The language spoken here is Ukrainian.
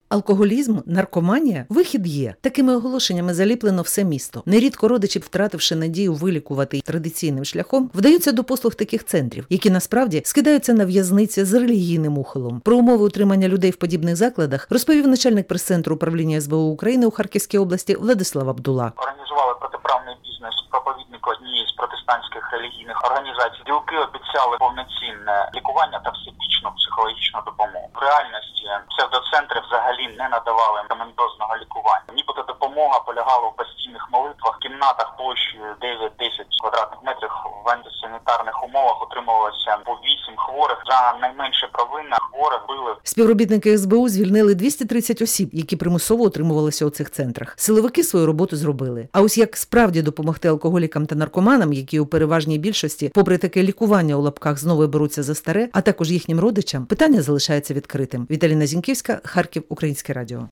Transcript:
Алкоголізм, наркоманія – вихід є. Такими оголошеннями заліплено все місто. Нерідко родичі, втративши надію вилікувати традиційним шляхом, вдаються до послуг таких центрів, які насправді скидаються на в'язниці з релігійним ухилом. Про умови утримання людей в подібних закладах розповів начальник прес-центру управління СБУ України у Харківській області Владислав Абдула. Організували протиправний бізнес проповідника однієї з протестантських релігійних організацій. Ділки обіцяли повноцінне лікування та всебічну психологічну допомогу. В реальності псевдоцентри взагалі не надавали медикаментозного лікування. Нібито допомога полягала в постійних молитвах, в кімнатах площею 9-10 квадратних метрів в антисанітарних умовах утримувалося по 8 хворих. За найменше провинна хворих били. Співробітники СБУ звільнили 230 осіб, які примусово утримувалися у цих центрах. Силовики свою роботу зробили. А ось як справді допомогти алкоголікам та наркоманам, які у переважній більшості, попри таке лікування у лапках, знову беруться за старе, а також їхнім родичам, питання залишається відкритим. Віталіна Зінківська, Харків, Українське радіо.